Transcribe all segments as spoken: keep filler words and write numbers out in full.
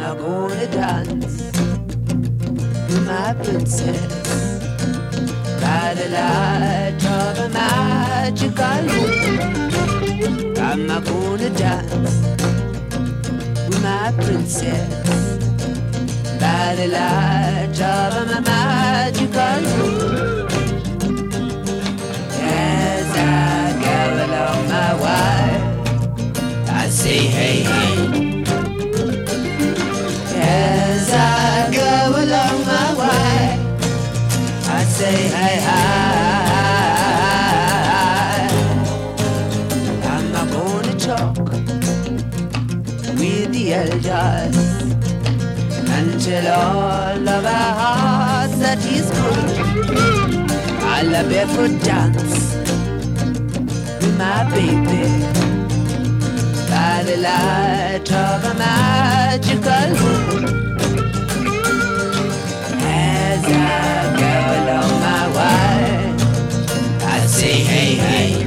not gonna dance with my princess by the light of a magical moon. I'm not gonna dance with my princess by the light of a magical moon. As I go along my way, I say hey hey. As I go along my way, I say hey hi. I'm not gonna talk with the elders until all of our hearts that is good. I'll a barefoot dance with my baby by the light of a magical moon. As I go along my way, I say hey hey.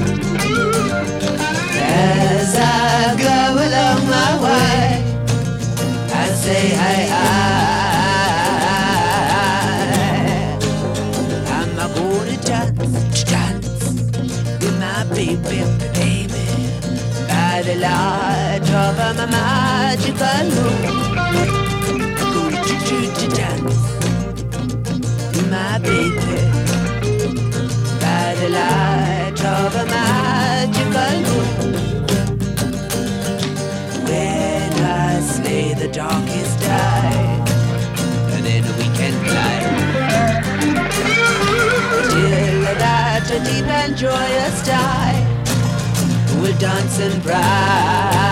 As I go along my way, I say hey hi. I'm not gonna dance, dance with my baby, baby by the light of a magical moon. I'm going to, to dance with my baby by the light of a magical moon. When I slay the darkest night, and then we can fly till that a deep and joyous die. We'll dance and bright.